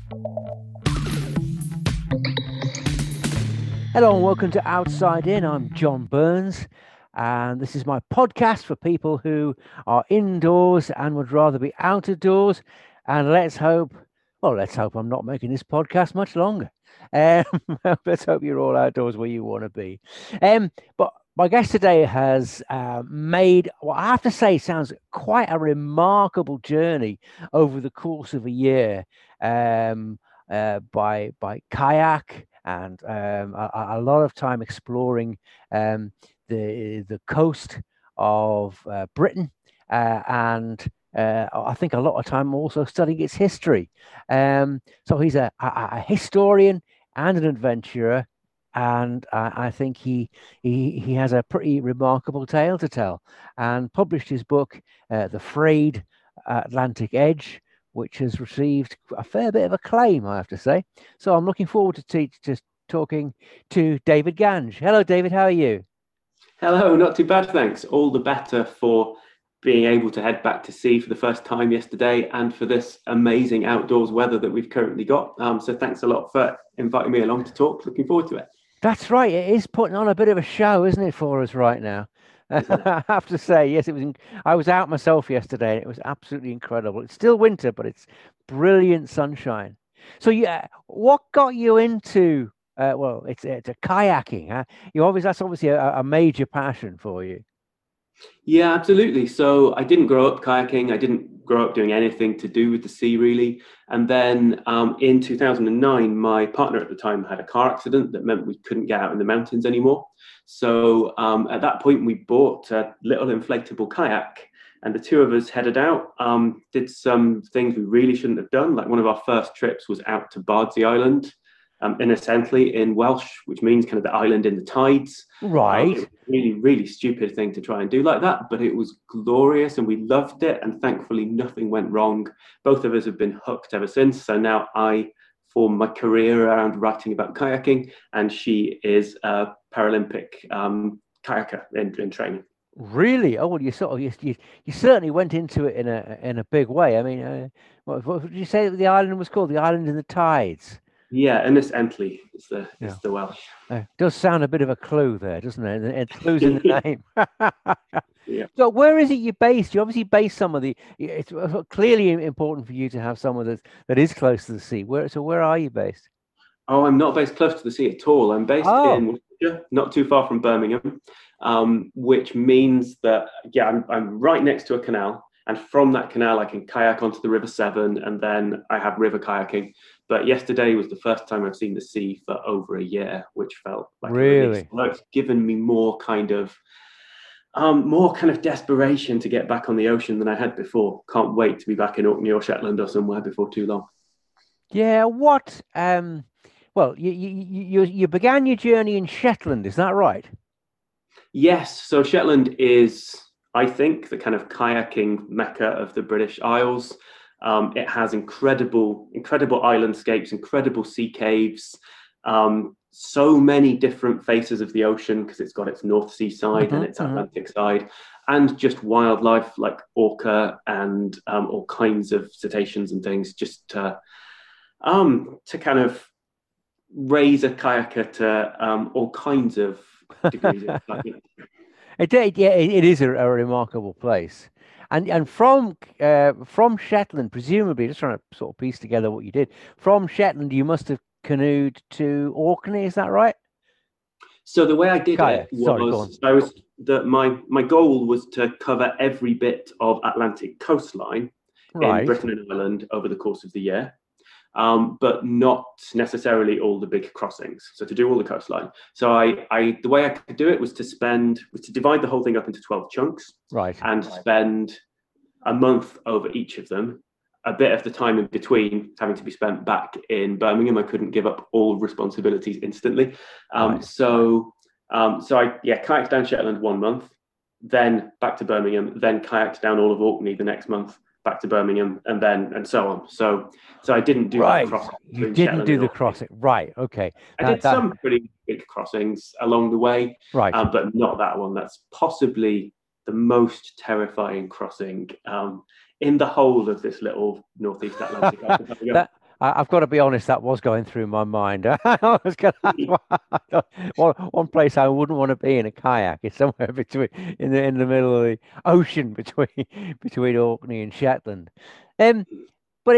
Hello and welcome to Outside In. I'm John Burns, and this is my podcast for people who are indoors and would rather be out of doors. And let's hope I'm not making this podcast much longer. Um, let's hope you're all outdoors where you want to be. But my guest today has made what I have to say sounds quite a remarkable journey over the course of a year by kayak and a lot of time exploring the coast of Britain and I think a lot of time also studying its history. So he's a historian and an adventurer, and I think he has a pretty remarkable tale to tell. And published his book, The Frayed Atlantic Edge, which has received a fair bit of acclaim, I have to say. So I'm looking forward to talking to David Gange. Hello, David. How are you? Hello, not too bad, thanks. All the better for being able to head back to sea for the first time yesterday and for this amazing outdoors weather that we've currently got. So thanks a lot for inviting me along to talk. Looking forward to it. That's right. It is putting on a bit of a show, isn't it, for us right now? I have to say, yes, it was. I was out myself yesterday, and it was absolutely incredible. It's still winter, but it's brilliant sunshine. So, yeah, what got you into? Well, it's a kayaking, huh? That's obviously a major passion for you. Yeah, absolutely. So I didn't grow up kayaking. I didn't grow up doing anything to do with the sea, really. And then in 2009, my partner at the time had a car accident that meant we couldn't get out in the mountains anymore. So at that point, we bought a little inflatable kayak. And the two of us headed out, did some things we really shouldn't have done. Like one of our first trips was out to Bardsey Island, innocently in Welsh, which means kind of the island in the tides. It was Right. a really, really stupid thing to try and do like that, but it was glorious and we loved it. And thankfully, nothing went wrong. Both of us have been hooked ever since. So now I form my career around writing about kayaking, and she is a Paralympic kayaker in training. Really? Oh, well, you certainly went into it in a big way. I mean, what did you say the island was called? The island in the tides. Yeah, Ynys Entley is the Yeah. Welsh. Does sound a bit of a clue there, doesn't it? It clues in the name. Yeah. So where is it you're based? You obviously based some of the. It's clearly important for you to have someone that is close to the sea. Where are you based? Oh, I'm not based close to the sea at all. I'm based Oh, in Worcestershire, not too far from Birmingham, which means that, yeah, I'm right next to a canal. And from that canal, I can kayak onto the River Severn, and then I have river kayaking. But yesterday was the first time I've seen the sea for over a year, which felt like a release. really? So it's given me more kind of desperation to get back on the ocean than I had before. Can't wait to be back in Orkney or Shetland or somewhere before too long. Yeah. What? Well, you began your journey in Shetland, is that right? Yes, so Shetland is, I think, the kind of kayaking mecca of the British Isles. It has incredible islandscapes, incredible sea caves, so many different faces of the ocean because it's got its North Sea side and Hmm. its Hmm. Atlantic side, and just wildlife like orca and all kinds of cetaceans and things, just to kind of raise a kayaker to all kinds of degrees of excitement. Yeah, it is a remarkable place. And from Shetland, presumably, just trying to sort of piece together what you did. From Shetland, you must have canoed to Orkney, is that right? So the way I did it Kayak. Sorry, go on. was I was that my goal was to cover every bit of Atlantic coastline in Right. Britain and Ireland over the course of the year, but not necessarily all the big crossings. So to do all the coastline. So I the way I could do it was to divide the whole thing up into 12 chunks Right. and spend a month over each of them. A bit of the time in between having to be spent back in Birmingham. I couldn't give up all responsibilities instantly. Right. So I kayaked down Shetland 1 month, then back to Birmingham, then kayaked down all of Orkney the next month, back to Birmingham, and so on. So I didn't do that Right. cross You between didn't Shetland do and the Orkney. crossing. Right. Okay. I did That some pretty big crossings along the way, right. but not that one. That's possibly the most terrifying crossing in the whole of this little northeast Atlantic That archipelago. I've got to be honest, that was going through my mind. I was going to, one place I wouldn't want to be in a kayak is somewhere between in the middle of the ocean between Orkney and Shetland. Um, but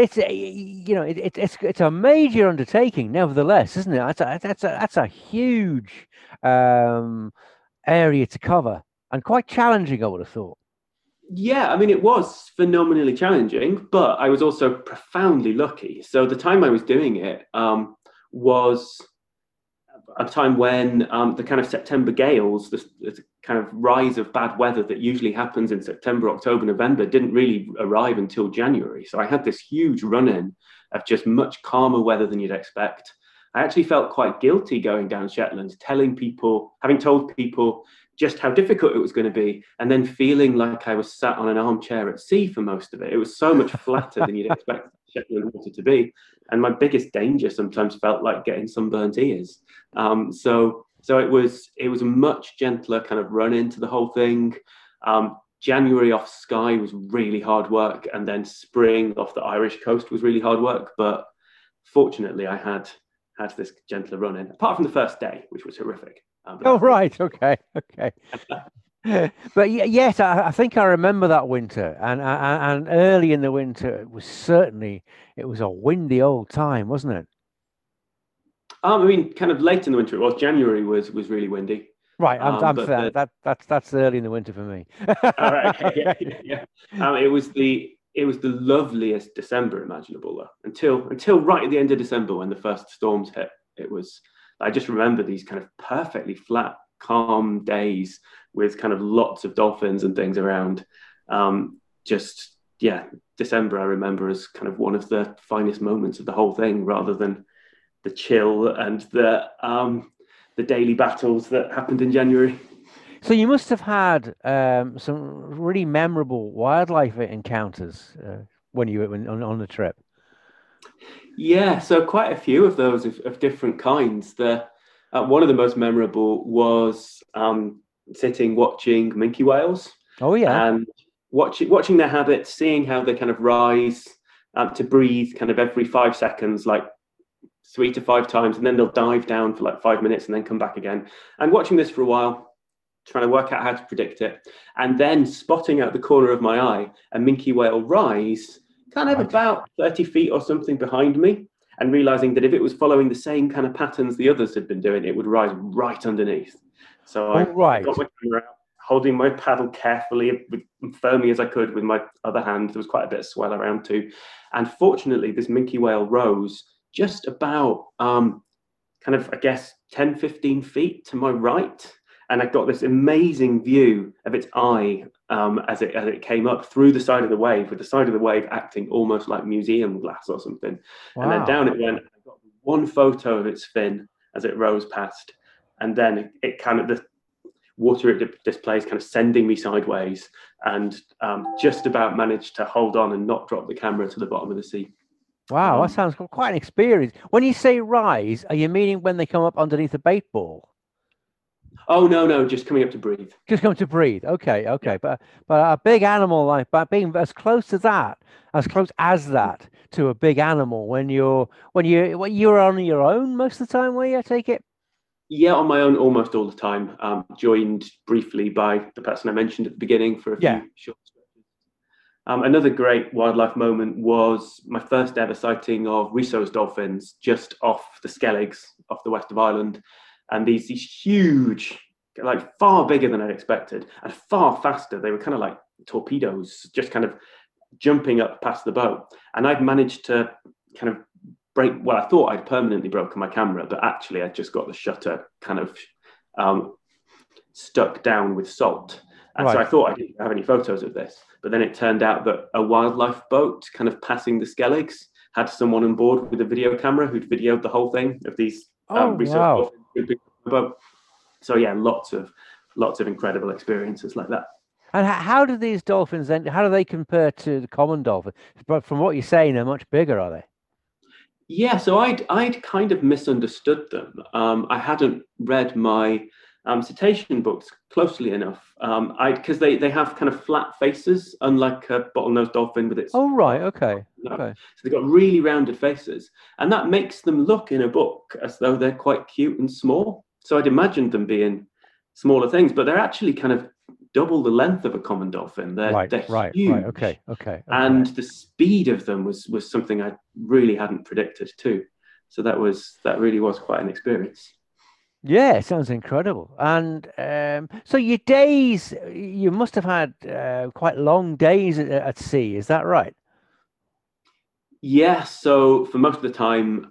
it's a major undertaking, nevertheless, isn't it? That's a huge um, area to cover and quite challenging, I would have thought. Yeah, I mean, it was phenomenally challenging, but I was also profoundly lucky. So the time I was doing it was a time when the kind of September gales, the kind of rise of bad weather that usually happens in September, October, November, didn't really arrive until January. So I had this huge run in of just much calmer weather than you'd expect. I actually felt quite guilty going down Shetland, telling people, having told people just how difficult it was going to be, and then feeling like I was sat on an armchair at sea for most of it. It was so much flatter than you'd expect Shetland water to be. And my biggest danger sometimes felt like getting sunburnt ears. So it was a much gentler kind of run into the whole thing. January off Skye was really hard work, and then spring off the Irish coast was really hard work. But fortunately, I had this gentler run in, apart from the first day, which was horrific. Oh, right. Okay. Okay. But yes, I think I remember that winter, and early in the winter, it was a windy old time, wasn't it? I mean, kind of late in the winter. It was January was really windy. Right, I'm But fair. That's early in the winter for me. all right, okay, yeah. It was the loveliest December imaginable though. Until right at the end of December when the first storms hit. It was. I just remember these kind of perfectly flat, calm days with kind of lots of dolphins and things around. Just yeah, December I remember as kind of one of the finest moments of the whole thing, rather than the chill and the daily battles that happened in January. So you must have had some really memorable wildlife encounters when you were on the trip. Yeah, so quite a few of those of different kinds. The one of the most memorable was sitting watching minke whales Oh yeah, and watching their habits, seeing how they kind of rise to breathe kind of every 5 seconds, like 3 to 5 times, and then they'll dive down for like 5 minutes and then come back again. And watching this for a while, trying to work out how to predict it, and then spotting out the corner of my eye a minke whale rise kind of right. about 30 feet or something behind me, and realizing that if it was following the same kind of patterns the others had been doing, it would rise right underneath. So All I right. got my camera out, holding my paddle carefully, firmly as I could with my other hand. There was quite a bit of swell around too. And fortunately, this minke whale rose just about kind of, I guess, 10, 15 feet to my right. And I got this amazing view of its eye as it came up through the side of the wave, with the side of the wave acting almost like museum glass or something. And then Wow. down it went. I got one photo of its fin as it rose past, and then it kind of the water it displays kind of sending me sideways, and just about managed to hold on and not drop the camera to the bottom of the sea. Wow, that Um, sounds quite an experience. When you say rise, are you meaning when they come up underneath a bait ball? oh no, no, just coming up to breathe. Just come to breathe. Okay, Yeah. okay. But a big animal like but being as close to that, as close as that to a big animal when you're on your own most of the time, where you take it? Yeah, on my own almost all the time. Joined briefly by the person I mentioned at the beginning for a Yeah. few short stretches. Another great wildlife moment was my first ever sighting of Risso's dolphins just off the Skelligs, off the west of Ireland. And these huge, like far bigger than I'd expected and far faster. They were kind of like torpedoes, just kind of jumping up past the boat. And I'd managed to kind of break, well, I thought I'd permanently broken my camera, but actually I just got the shutter kind of um, stuck down with salt. And so I Right. thought I didn't have any photos of this. But then it turned out that a wildlife boat kind of passing the Skelligs had someone on board with a video camera who'd videoed the whole thing of these Oh research wow. dolphins jumping on the boat. So yeah, lots of incredible experiences like that. And how do these dolphins then? How do they compare to the common dolphin? But from what you're saying, they're much bigger, are they? Yeah, so I'd kind of misunderstood them. I hadn't read my cetacean books closely enough. I because they have kind of flat faces, unlike a bottlenose dolphin with its Oh, right. Okay. no. Okay. So they've got really rounded faces, and that makes them look in a book as though they're quite cute and small. So I'd imagined them being smaller things, but they're actually kind of double the length of a common dolphin. Right. They're Right. Right. huge, Okay. Okay. Okay. and the speed of them was something I really hadn't predicted too. So that really was quite an experience. Yeah, it sounds incredible. And so your days, you must have had quite long days at sea. Is that right? Yeah, so for most of the time,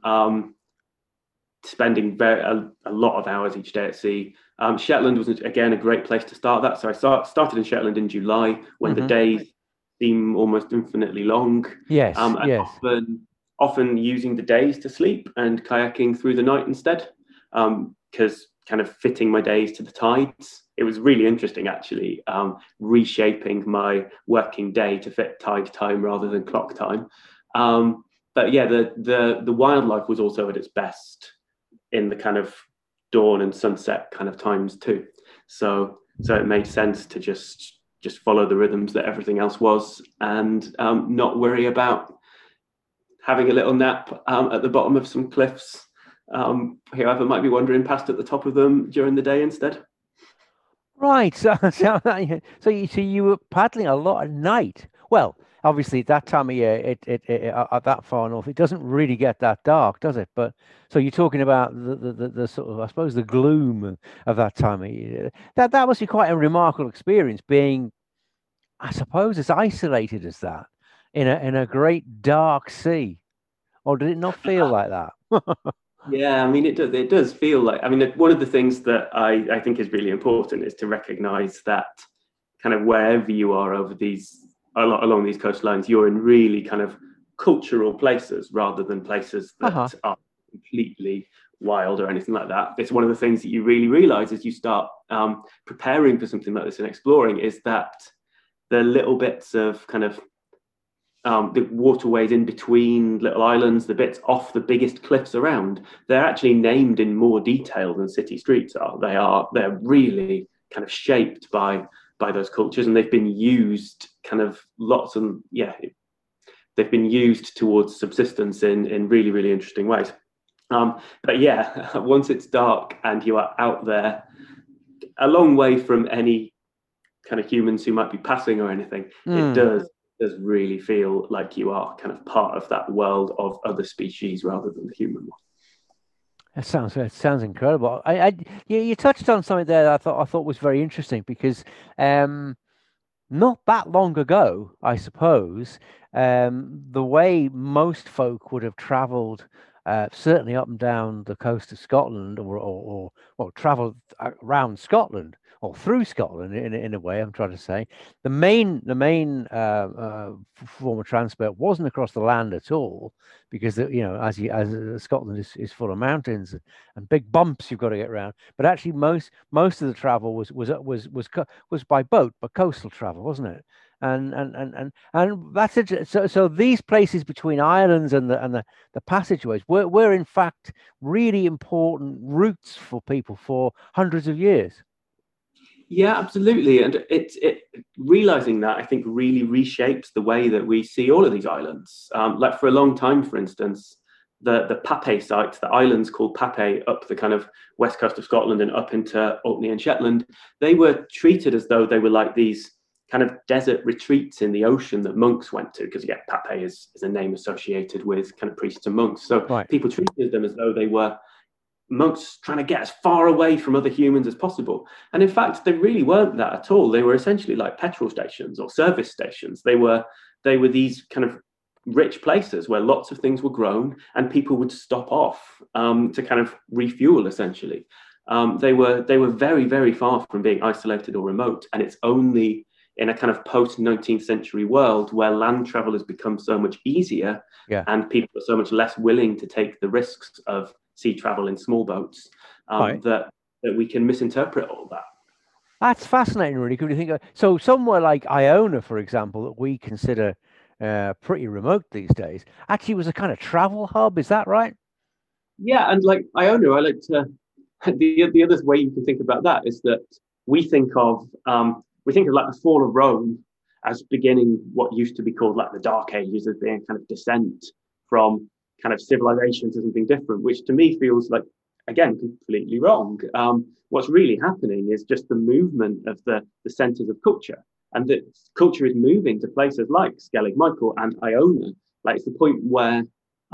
spending a lot of hours each day at sea. Shetland was again a great place to start that. So started in Shetland in July when the Hmm. days seem almost infinitely long, Yes. and Yes. often using the days to sleep and kayaking through the night instead, because kind of fitting my days to the tides. It was really interesting actually, reshaping my working day to fit tide time rather than clock time. Um, but yeah, the wildlife was also at its best in the kind of dawn and sunset kind of times too. So it made sense to just follow the rhythms that everything else was, and not worry about having a little nap at the bottom of some cliffs. Whoever might be wandering past at the top of them during the day instead. Right. So you were paddling a lot at night. Well, obviously at that time of year, at that far north, it doesn't really get that dark, does it? But so you're talking about the sort of, I suppose, the gloom of that time of year. That must be quite a remarkable experience, being, I suppose, as isolated as that in a great dark sea. Or did it not feel like that? Yeah, I mean, it does feel like, I mean, one of the things that I think is really important is to recognize that kind of wherever you are over along these coastlines, you're in really kind of cultural places rather than places Uh-huh. that are completely wild or anything like that. It's one of the things that you really realize as you start preparing for something like this and exploring is that the little bits of kind of the waterways in between little islands, the bits off the biggest cliffs around, they're actually named in more detail than city streets are. They're really kind of shaped by those cultures, and they've been used kind of lots and yeah, they've been used towards subsistence in really really interesting ways. But yeah, once it's dark and you are out there, a long way from any kind of humans who might be passing or anything, it Mm. does really feel like you are kind of part of that world of other species rather than the human one. It sounds incredible. You touched on something there that I thought was very interesting because um, not that long ago, I suppose, the way most folk would have travelled, certainly up and down the coast of Scotland, or well, travelled around Scotland or through Scotland in a way. I'm trying to say the main form of transport wasn't across the land at all, because as Scotland is full of mountains and big bumps you've got to get around. But actually, most of the travel was by boat, but coastal travel, wasn't it? And that's it. So these places between islands and the passageways were in fact really important routes for people for hundreds of years. Yeah, absolutely. And it realizing that I think really reshapes the way that we see all of these islands. Like for a long time, for instance, the Pape sites, the islands called Pape up the kind of west coast of Scotland and up into Orkney and Shetland, they were treated as though they were like these kind of desert retreats in the ocean that monks went to. Because yeah, Pape is a name associated with kind of priests and monks. So Right. people treated them as though they were monks trying to get as far away from other humans as possible. And in fact, they really weren't that at all. They were essentially like petrol stations or service stations. They were these kind of rich places where lots of things were grown and people would stop off to kind of refuel essentially. They were very very far from being isolated or remote, and it's only in a kind of post 19th century world where land travel has become so much easier Yeah. and people are so much less willing to take the risks of sea travel in small boats, Right. that we can misinterpret all that. That's fascinating, really. Could you think of so somewhere like Iona, for example, that we consider pretty remote these days, actually was a kind of travel hub. Is that right? Yeah, and like Iona, I like to the other way you can think about that is that we think of like the fall of Rome as beginning what used to be called like the Dark Ages, as being kind of descent from kind of civilization to something different, which to me feels like, again, completely wrong. What's really happening is just the movement of the centers of culture, and that culture is moving to places like Skellig Michael and Iona. Like it's the point where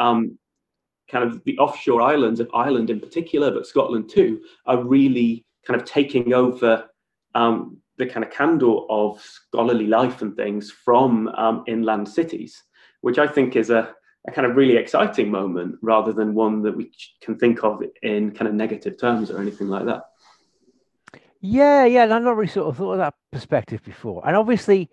kind of the offshore islands of Ireland in particular, but Scotland too, are really kind of taking over the kind of candor of scholarly life and things from inland cities, which I think is a kind of really exciting moment rather than one that we can think of in kind of negative terms or anything like that. Yeah, yeah, and I've not really sort of thought of that perspective before. And obviously,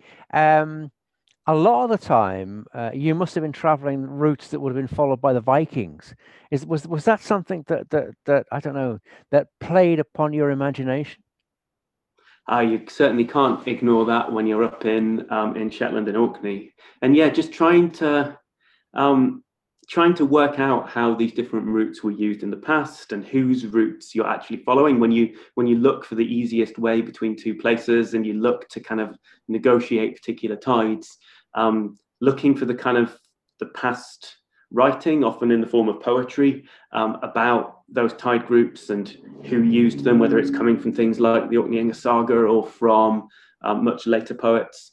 a lot of the time, you must have been traveling routes that would have been followed by the Vikings. Was that something that I don't know, that played upon your imagination? You certainly can't ignore that when you're up in Shetland and Orkney, and yeah, just um, trying to work out how these different routes were used in the past and whose routes you're actually following when you look for the easiest way between two places and you look to kind of negotiate particular tides, looking for the kind of the past writing, often in the form of poetry, about those tide groups and who used them, whether it's coming from things like the Orkneyinga saga or from much later poets.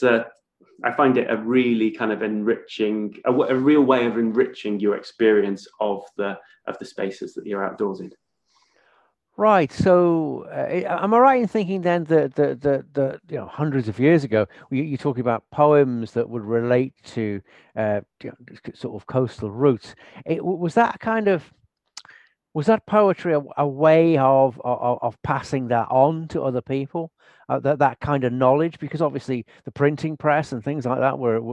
I find it a really kind of enriching, a real way of enriching your experience of the spaces that you're outdoors in. Right. So, am I right in thinking then that hundreds of years ago, you're talking about poems that would relate to sort of coastal routes? Was that kind of was that poetry a way of passing that on to other people? That kind of knowledge, because obviously the printing press and things like that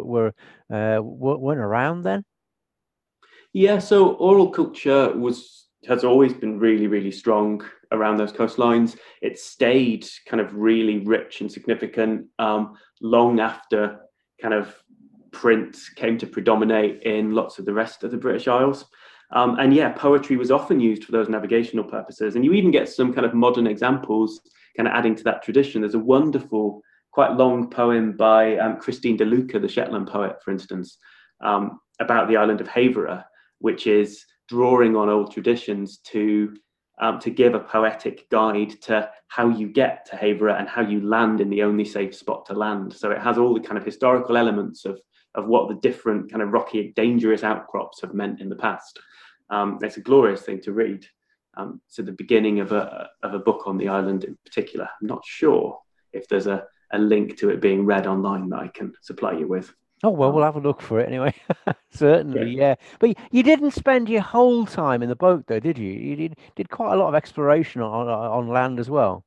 weren't around then. Yeah, so oral culture has always been really, really strong around those coastlines. It stayed kind of really rich and significant long after kind of print came to predominate in lots of the rest of the British Isles. And yeah, poetry was often used for those navigational purposes. And you even get some kind of modern examples kind of adding to that tradition. There's a wonderful, quite long poem by Christine de Luca, the Shetland poet, for instance, about the island of Havre, which is drawing on old traditions to give a poetic guide to how you get to Havre and how you land in the only safe spot to land. So it has all the kind of historical elements of what the different kind of rocky, dangerous outcrops have meant in the past. It's a glorious thing to read. So the beginning of a book on the island in particular. I'm not sure if there's a link to it being read online that I can supply you with. Oh, well, we'll have a look for it anyway. Certainly, Yeah. yeah. But you didn't spend your whole time in the boat, though, did you? You did quite a lot of exploration on land as well.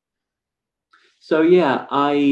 So yeah,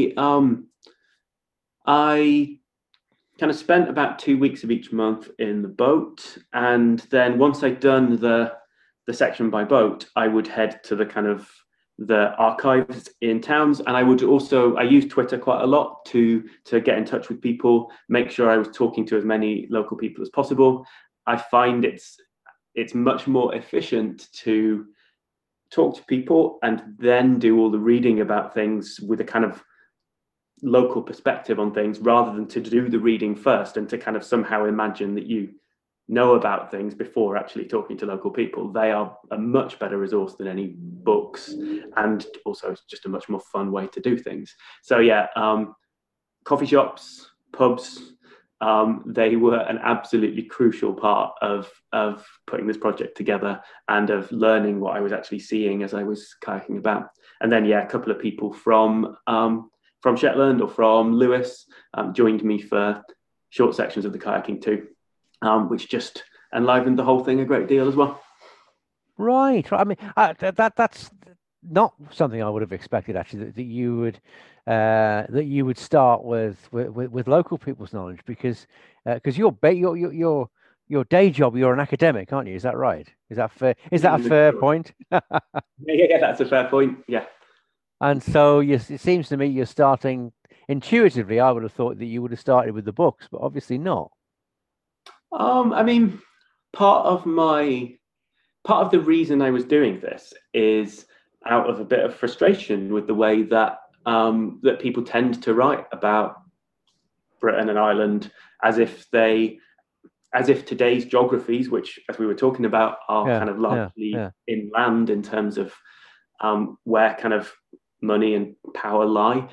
I kind of spent about 2 weeks of each month in the boat, and then once I'd done the section by boat, I would head to the kind of the archives in towns, and I used Twitter quite a lot to get in touch with people, make sure I was talking to as many local people as possible. I find it's much more efficient to talk to people and then do all the reading about things with a kind of local perspective on things rather than to do the reading first and to kind of somehow imagine that you know about things before actually talking to local people. They are a much better resource than any books, and also it's just a much more fun way to do things. So yeah, coffee shops, pubs, they were an absolutely crucial part of putting this project together and of learning what I was actually seeing as I was kayaking about. And then yeah, a couple of people from Shetland or from Lewis joined me for short sections of the kayaking too, which just enlivened the whole thing a great deal as well. Right. Right. I mean, that's not something I would have expected actually that you would start with local people's knowledge because your day job, you're an academic, aren't you? Is that right? Is that fair? Is that a fair point? Yeah, that's a fair point. Yeah. And so it seems to me you're starting intuitively. I would have thought that you would have started with the books, but obviously not. I mean, part of my part of the reason I was doing this is out of a bit of frustration with the way that that people tend to write about Britain and Ireland as if today's geographies, which, as we were talking about, are Yeah, kind of yeah, largely yeah. inland in terms of where kind of money and power lie.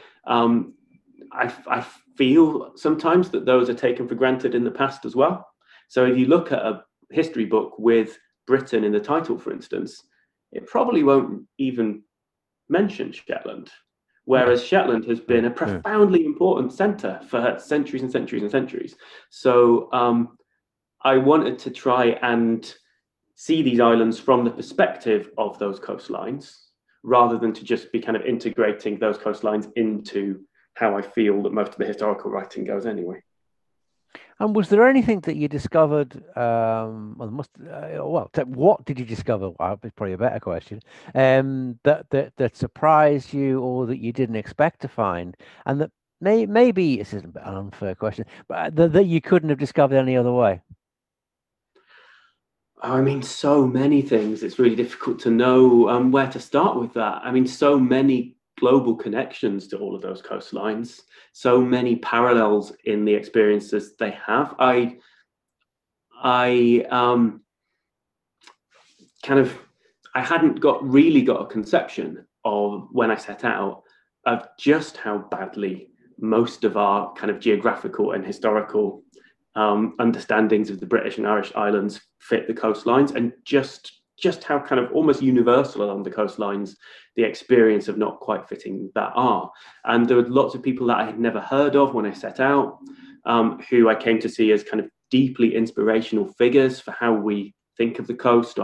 I feel sometimes that those are taken for granted in the past as well. So if you look at a history book with Britain in the title, for instance, it probably won't even mention Shetland. Yeah, Whereas Shetland has been a yeah. profoundly important centre for centuries and centuries and centuries. So I wanted to try and see these islands from the perspective of those coastlines rather than to just be kind of integrating those coastlines into how I feel that most of the historical writing goes anyway. And was there anything that you discovered? What did you discover? Well, it's probably a better question. That surprised you, or that you didn't expect to find, and that maybe this isn't an unfair question, but that you couldn't have discovered any other way. I mean, so many things. It's really difficult to know where to start with that. I mean, so many global connections to all of those coastlines, so many parallels in the experiences they have. I kind of, I hadn't really got a conception of when I set out of just how badly most of our kind of geographical and historical understandings of the British and Irish islands fit the coastlines, and just how kind of almost universal along the coastlines the experience of not quite fitting that are. And there were lots of people that I had never heard of when I set out, who I came to see as kind of deeply inspirational figures for how we think of the coast,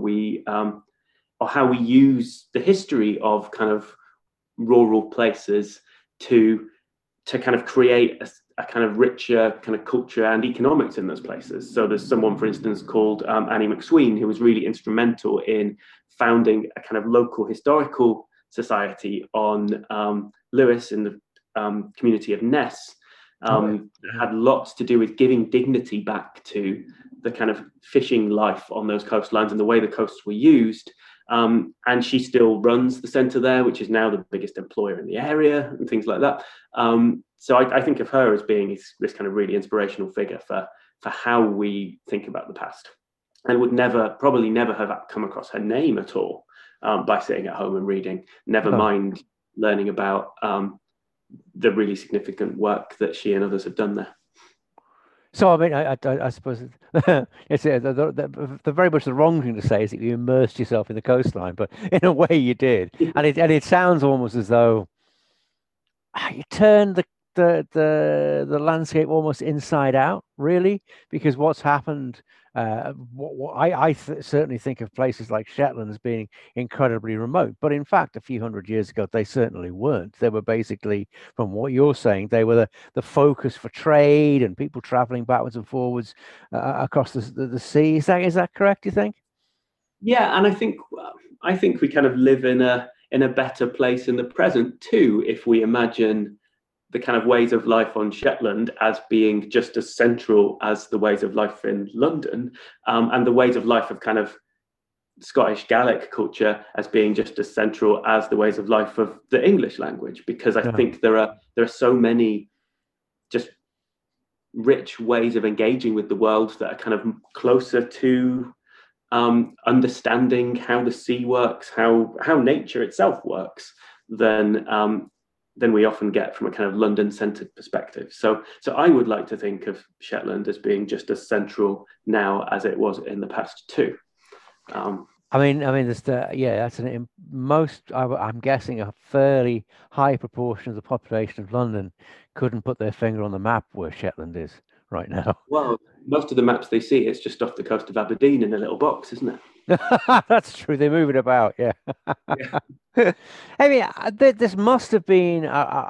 or how we use the history of kind of rural places to kind of create a kind of richer kind of culture and economics in those places. So there's someone, for instance, called Annie McSween, who was really instrumental in founding a kind of local historical society on Lewis in the community of Ness. Had lots to do with giving dignity back to the kind of fishing life on those coastlines and the way the coasts were used. And she still runs the centre there, which is now the biggest employer in the area and things like that. So I think of her as being this kind of really inspirational figure for how we think about the past, and would probably never have come across her name at all by sitting at home and reading, never mind learning about the really significant work that she and others have done there. So I mean, I suppose it's the very much the wrong thing to say is that you immersed yourself in the coastline, but in a way you did, and it sounds almost as though you turned the landscape almost inside out, really, because what's happened. Certainly think of places like Shetland as being incredibly remote, but in fact, a few hundred years ago, they certainly weren't. They were basically, from what you're saying, they were the focus for trade and people traveling backwards and forwards across the sea. Is that correct? You think? Yeah, and I think we kind of live in a better place in the present too, if we imagine the kind of ways of life on Shetland as being just as central as the ways of life in London, and the ways of life of kind of Scottish Gaelic culture as being just as central as the ways of life of the English language. Because I think there are so many just rich ways of engaging with the world that are kind of closer to understanding how the sea works, how nature itself works, than we often get from a kind of London-centered perspective. So I would like to think of Shetland as being just as central now as it was in the past too. There's that's I'm guessing a fairly high proportion of the population of London couldn't put their finger on the map where Shetland is right now. Well, most of the maps they see, it's just off the coast of Aberdeen in a little box, isn't it? That's true. They move it about, yeah. Yeah. I mean, this must have been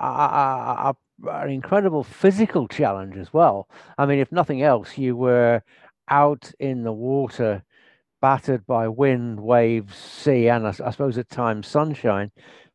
an incredible physical challenge as well. I mean, if nothing else, you were out in the water, battered by wind, waves, sea, and I suppose at times sunshine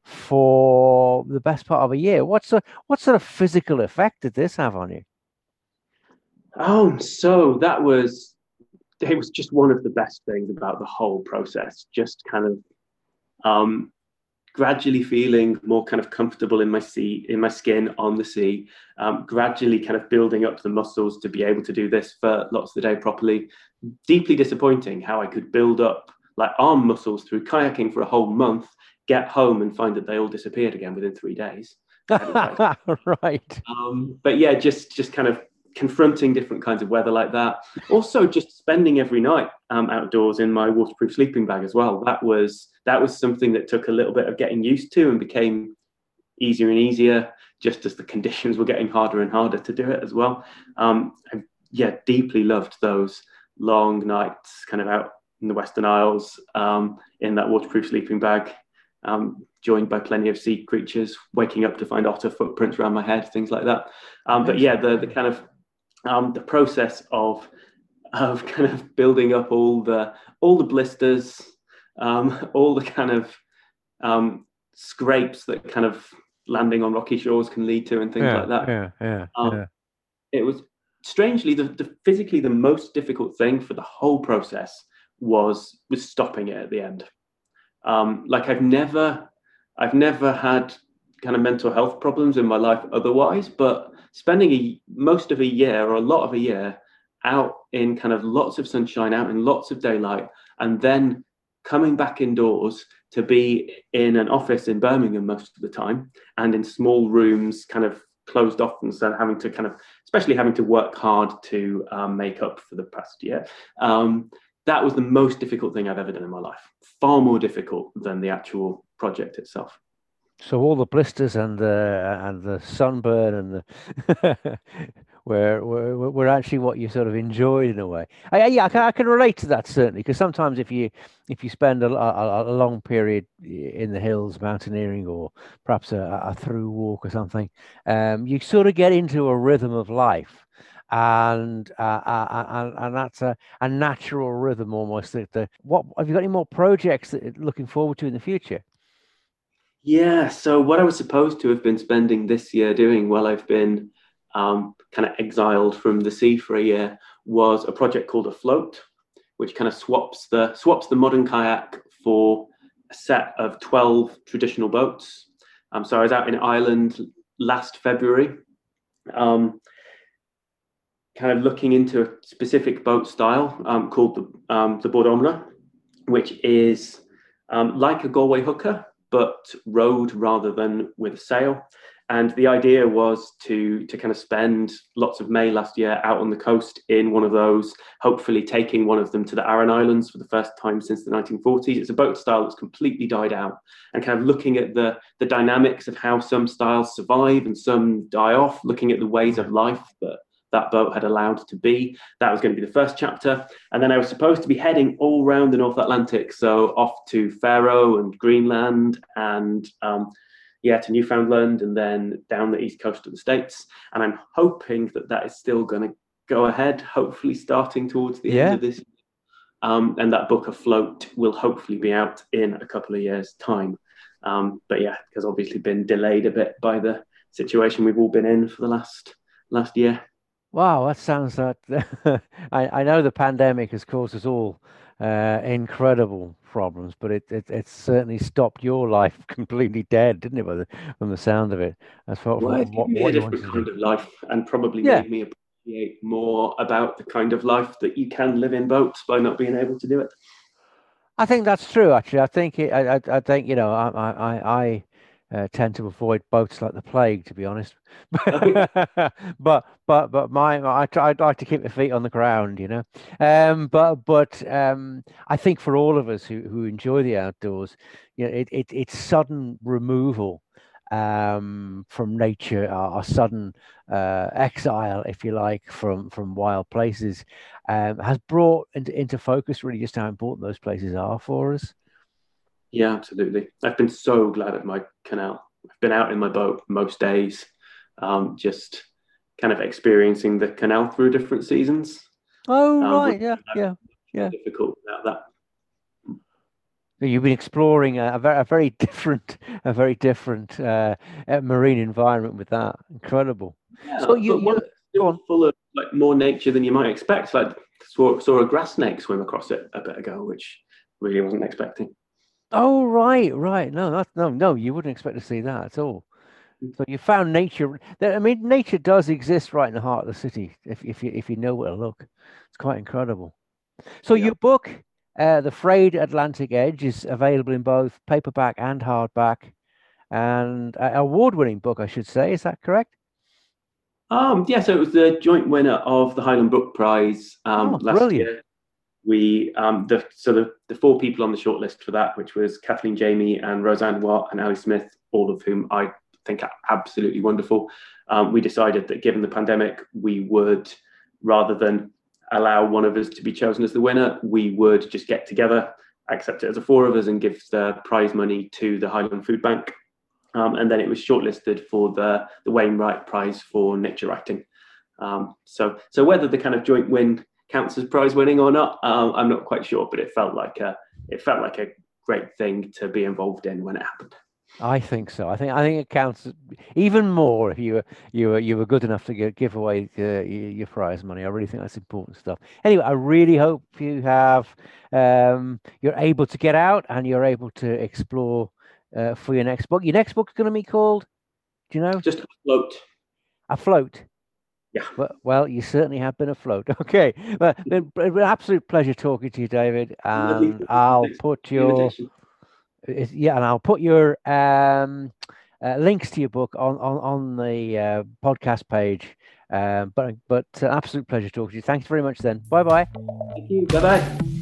for the best part of a year. What sort of physical effect did this have on you? So that was it was just one of the best things about the whole process. Just kind of um, gradually feeling more kind of comfortable in my skin on the sea, gradually kind of building up the muscles to be able to do this for lots of the day properly. Deeply disappointing how I could build up like arm muscles through kayaking for a whole month, get home and find that they all disappeared again within 3 days. Right. But yeah, just kind of confronting different kinds of weather like that. Also, just spending every night outdoors in my waterproof sleeping bag as well. That was something that took a little bit of getting used to and became easier and easier just as the conditions were getting harder and harder to do it as well. I, yeah, deeply loved those long nights kind of out in the Western Isles in that waterproof sleeping bag. Joined by plenty of sea creatures, waking up to find otter footprints around my head, things like that. But yeah, the kind of the process of kind of building up all the blisters, all the kind of scrapes that kind of landing on rocky shores can lead to, and things like that. Yeah. It was strangely the physically the most difficult thing for the whole process was stopping it at the end. Like I've never had kind of mental health problems in my life otherwise, but spending most of a year or a lot of a year out in kind of lots of sunshine, out in lots of daylight, and then coming back indoors to be in an office in Birmingham most of the time and in small rooms kind of closed off, and so having to kind of, especially having to work hard to make up for the past year. That was the most difficult thing I've ever done in my life. Far more difficult than the actual project itself. So all the blisters and the sunburn and the were actually what you sort of enjoyed in a way. Yeah, I can relate to that certainly, because sometimes if you spend a long period in the hills mountaineering, or perhaps a through walk or something, you sort of get into a rhythm of life. And that's a natural rhythm almost. What have you got any more projects that you're looking forward to in the future? Yeah, so what I was supposed to have been spending this year doing while I've been kind of exiled from the sea for a year was a project called Afloat, which kind of swaps the modern kayak for a set of 12 traditional boats. So I was out in Ireland last February, kind of looking into a specific boat style called the Bordomna, which is like a Galway hooker, but rowed rather than with a sail. And the idea was to kind of spend lots of May last year out on the coast in one of those, hopefully taking one of them to the Aran Islands for the first time since the 1940s. It's a boat style that's completely died out, and kind of looking at the dynamics of how some styles survive and some die off, looking at the ways of life that boat had allowed to be. That was going to be the first chapter. And then I was supposed to be heading all around the North Atlantic, so off to Faroe and Greenland and to Newfoundland, and then down the east coast of the States. And I'm hoping that is still going to go ahead, hopefully starting towards the end of this year. And that book Afloat will hopefully be out in a couple of years' time. But yeah, because obviously been delayed a bit by the situation we've all been in for the last year. Wow, that sounds that. I know the pandemic has caused us all incredible problems, but it certainly stopped your life completely dead, didn't it? From the sound of it, as far Well, from it's given me a what you wanted different to kind do. of life, and probably Yeah, made me appreciate more about the kind of life that you can live in boats by not being able to do it. I think that's true. Actually, I think I think I tend to avoid boats like the plague, to be honest. But I'd like to keep my feet on the ground, you know. But I think for all of us who enjoy the outdoors, it's sudden removal from nature, or sudden exile, if you like, from wild places, has brought into focus really just how important those places are for us. Yeah, absolutely. I've been so glad at my canal. I've been out in my boat most days, just kind of experiencing the canal through different seasons. Oh, Would right, yeah, yeah, be yeah. difficult without that. So you've been exploring a very different marine environment with that. Incredible. So Yeah, you but one you that's go still on. full of like more nature than you might expect. Like saw a grass snake swim across it a bit ago, which really wasn't expecting. Oh, right, right. No, no. You wouldn't expect to see that at all. So you found nature. I mean, nature does exist right in the heart of the city if you know where to look. It's quite incredible. So Yeah. your book, The Frayed Atlantic Edge, is available in both paperback and hardback, and award-winning book, I should say. Is that correct? Yeah, so it was the joint winner of the Highland Book Prize Oh, last brilliant. year. We the four people on the shortlist for that, which was Kathleen Jamie and Roseanne Watt and Ali Smith, all of whom I think are absolutely wonderful. We decided that given the pandemic, we would, rather than allow one of us to be chosen as the winner, we would just get together, accept it as a four of us, and give the prize money to the Highland Food Bank. And then it was shortlisted for the Wainwright Prize for nature writing. So whether the kind of joint win counts as prize winning or not, I'm not quite sure, but it felt like a great thing to be involved in when it happened. I think so. I think it counts even more if you were good enough to give away your prize money. I really think that's important stuff. Anyway, I really hope you're able to get out and you're able to explore for your next book. Your next book is going to be called, do you know? Just afloat. Afloat. Yeah. Well, you certainly have been afloat. Okay. Well, it's been an absolute pleasure talking to you, David. Lovely. And I'll Thanks for put the your invitation. yeah, and I'll put your links to your book on the podcast page. But absolute pleasure talking to you. Thanks very much. Then bye bye. Thank you. Bye bye.